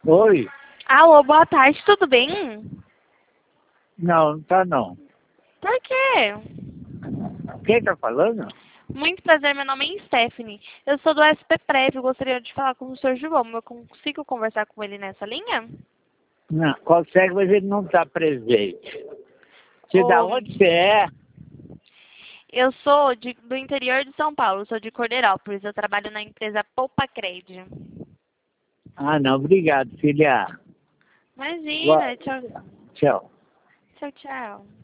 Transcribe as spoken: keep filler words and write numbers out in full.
Oi? Alô, boa tarde, tudo bem? Não, não tá não. Por quê? Quem tá falando? Muito prazer, meu nome é Stephanie. Eu sou do S P Prev, eu gostaria de falar com o senhor João. Eu consigo conversar com ele nessa linha? Não, consegue, mas ele não tá presente. Você da Ô, onde você é? eu sou de- do interior de São Paulo, sou de Cordeirópolis. Eu trabalho na empresa Poupa Cred. Ah, não, obrigado, filha. Boa- Imagina, tchau, Tchau. tchau, tchau.